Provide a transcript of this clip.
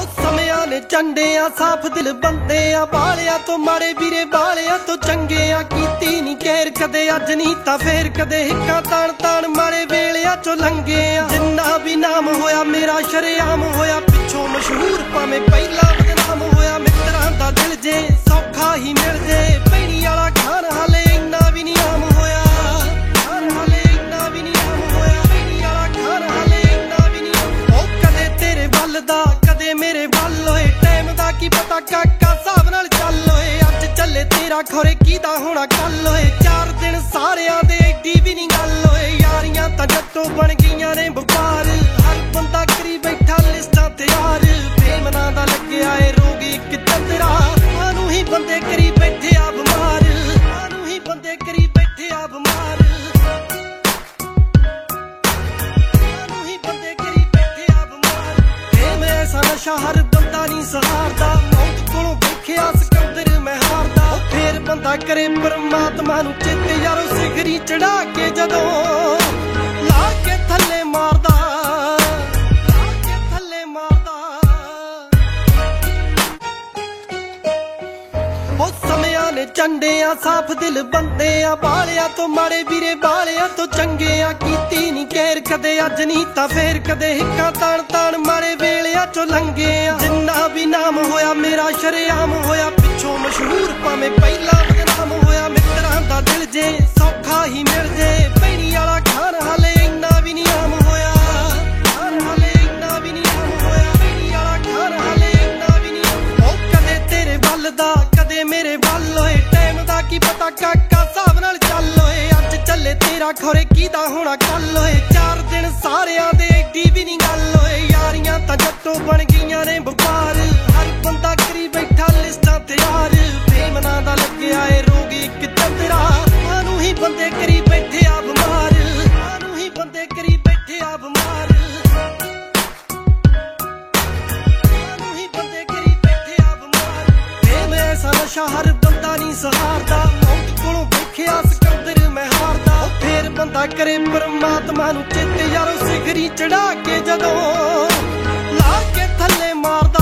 ਸਮਿਆਂ ਨੇ ਚੰਡਿਆ ਸਾਫ ਦਿਲ ਬੰਦਿਆਂ ਬਾਲਿਆਂ ਤੋਂ ਮਾੜੇ ਵੀਰੇ ਬਾਲਿਆਂ ਤੋਂ ਚੰਗਿਆਂ ਕੀਤੀ ਨਹੀਂ ਕੇਰ ਕਦੇ ਅੱਜ ਨਹੀਂ ਤਾਂ ਫੇਰ ਕਦੇ ਹਿੱਕਾਂ ਤਾਣ ਤਾਣ ਮਾੜੇ ਵੇਲਿਆਂ ਚੋਂ ਲੰਘਿਆ ਜਿੰਨਾ ਵੀ ਨਾਮ ਹੋਇਆ ਮੇਰਾ ਸ਼ਰੇਆਮ ਹੋਇਆ ਪਿੱਛੋਂ ਮਸ਼ਹੂਰ ਭਾਵੇਂ ਪਹਿਲਾਂ ਬਦਨਾਮ ਹੋਇਆ ਮਿੱਤਰਾਂ ਦਾ ਦਿਲ ਜੇ ਸੌਖਾ ਹੀ ਮਿਲ ਜੇ ਪੈਣੀ ਵਾਲਾ ਖਾਨ ਹਾਲੇ ਇੰਨਾ ਵੀ ਨਹੀਂ ਆਮ ਹੋਇਆ ਖਾਨ ਹਾਲੇ ਇੰਨਾ ਵੀ ਨਹੀਂ ਆਮ ਹੋਇਆ ਪੈਣੀ ਵਾਲਾ ਖਾਨ ਹਾਲੇ ਇੰਨਾ ਵੀ ਨਹੀਂ ਉਹ ਕਦੇ ਤੇਰੇ ਵੱਲ ਦਾ ਕਦੇ ਮੇਰੇ ਵੱਲ ਹੋਏ ਟਾਈਮ ਦਾ ਕੀ ਪਤਾ ਕਾਕਾ ਹਿਸਾਬ ਨਾਲ ਚੱਲ ਓਏ ਅੱਜ ਚੱਲੇ ਤੇਰਾ ਖੋਰੇ ਕਿਹਦਾ ਹੋਣਾ ਕੱਲ ਓਏ 4 ਦਿਨ ਸਾਰਿਆਂ ਦੇ ਏਡੀ ਵੀ ਨਹੀਂ ਗੱਲ ਓਏ ਯਾਰੀਆਂ ਤਾਂ ਜੱਟੋਂ ਬਣ ਗਈਆਂ ਨੇ ਵਪਾਰ ਹਰ ਬੰਦਾ ਕਰੀ ਬੈਠਾ ਲਿਸਟਾਂ ਤਿਆਰ ਪ੍ਰੇਮ ਨਾਂ ਦਾ ਲੱਗਿਆ ਏ ਰੋਗ ਇੱਕ ਚੰਦਰਾ ਆਨੂੰ ਹੀ ਬੰਦੇ ਕਰੀ ਬੈਠੇ ਆ ਬਿਮਾਰ ਆਨੂੰ ਹੀ ਬੰਦੇ ਕਰੀ ਬੈਠੇ ਆ ਬਿਮਾਰ ਆਨੂੰ ਹੀ ਬੰਦੇ ਕਰੀ ਬੈਠੇ ਆ ਬਿਮਾਰ ਪ੍ਰੇਮ ਐਸਾ ਨਸ਼ਾ ਹਰ ਬੰਦਾ ਨਹੀਂ ਸਹਾਰਦਾ ਮੌਤ ਕੋਲੋਂ ਦੇਖਿਆ ਸਿਕੰਦਰ ਮੈਂ ਹਾਰਦਾ ਫੇਰ ਬੰਦਾ ਕਰੇ ਪਰਮਾਤਮਾ ਨੂੰ ਚਿੱਤ ਯਾਰੋ ਸਿਖਰੀ ਚੜਾ ਕੇ ਜਦੋਂ ਲਾ ਕੇ ਥੱਲੇ ਮਾਰਦਾ ਸਮਿਆਂ ਨੇ ਚੰਡਿਆ ਸਾਫ ਦਿਲ ਬੰਦਿਆਂ ਬਾਲਿਆਂ ਤੋਂ ਮਾੜੇ ਵੀਰੇ ਬਾਲਿਆਂ ਤੋਂ ਚੰਗਿਆਂ ਕੀਤੀ ਨਹੀਂ ਕੇਰ ਕਦੇ ਅੱਜ ਨਹੀਂ ਤਾਂ ਫੇਰ ਕਦੇ ਹਿੱਕਾਂ ਤਾਣ ਤਾਣ ਮਾੜੇ ਵੇਲਿਆਂ ਚੋਂ ਲੰਘਿਆ ਜਿੰਨਾ ਵੀ ਨਾਮ ਹੋਇਆ ਮੇਰਾ ਸ਼ਰੇਆਮ ਹੋਇਆ ਪਿੱਛੋਂ ਮਸ਼ਹੂਰ ਭਾਵੇਂ ਪਹਿਲਾਂ ਬਦਨਾਮ ਹੋਇਆ ਮਿੱਤਰਾਂ ਦਾ ਦਿਲ ਜੇ ਸੌਖਾ ਹੀ ਮਿਲ ਜੇ ਪੈਣੀ ਵਾਲਾ ਖਾਨ ਹਾਲੇ ਇੰਨਾ ਵੀ ਨਹੀਂ ਆਮ ਹੋਇਆ ਖਾਨ ਹਾਲੇ ਇੰਨਾ ਵੀ ਨਹੀਂ ਆਮ ਹੋਇਆ ਪੈਣੀ ਵਾਲਾ ਖਾਨ ਹਾਲੇ ਇੰਨਾ ਵੀ ਨਹੀਂ ਉਹ ਕਦੇ ਤੇਰੇ ਵੱਲ ਦਾ ਕਦੇ ਮੇਰੇ ਵੱਲ ਓਏ ਟਾਈਮ ਦਾ ਕੀ ਪਤਾ ਕਾਕਾ ਹਿਸਾਬ ਨਾਲ ਚੱਲ ਓਏ ਅੱਜ ਚੱਲੇ ਤੇਰਾ ਖੋਰੇ ਕਿਹਦਾ ਹੋਣਾ ਕੱਲ ਓਏ 4 ਦਿਨ ਸਾਰਿਆਂ ਦੇ ਏਡੀ ਵੀ ਨਹੀਂ ਗੱਲ ਓਏ ਯਾਰੀਆਂ ਤਾਂ ਜੱਟੋਂ ਬਣ ਗਈਆਂ ਨੇ ਵਪਾਰ ਹਰ ਬੰਦਾ ਕਰੀ ਬੈਠਾ ਲਿਸਟਾਂ ਤਿਆਰ ਪ੍ਰੇਮ ਨਾਂ ਦਾ ਲੱਗਿਆ ਏ ਰੋਗ ਇੱਕ ਚੰਦਰਾ ਆਨੂੰ ਹੀ ਬੰਦੇ ਕਰੀ ਬੈਠੇ ਆ ਬਿਮਾਰ ਆਨੂੰ ਹੀ ਬੰਦੇ ਕਰੀ ਬੈਠੇ ਆ ਬਿਮਾਰ ਆਨੂੰ ਹੀ ਬੰਦੇ ਕਰੀ ਬੈਠੇ ਆ ਬਿਮਾਰ ਪ੍ਰੇਮ ਐਸਾ ਨਸ਼ਾ ਹਰ ਬੰਦਾ ਨਹੀਂ ਸਹਾਰਦਾ ਮੌਤ ਕੋਲੋਂ ਦੇਖਿਆ ਸਿਕੰਦਰ ਮੈਂ ਹਾਰਦਾ ਫੇਰ ਬੰਦਾ ਕਰੇ ਪਰਮਾਤਮਾ ਨੂੰ ਚਿੱਤ ਯਾਰੋ ਸਿਖਰੀ ਚੜਾ ਕੇ ਜਦੋਂ ਲਾ ਕੇ ਥੱਲੇ ਮਾਰਦਾ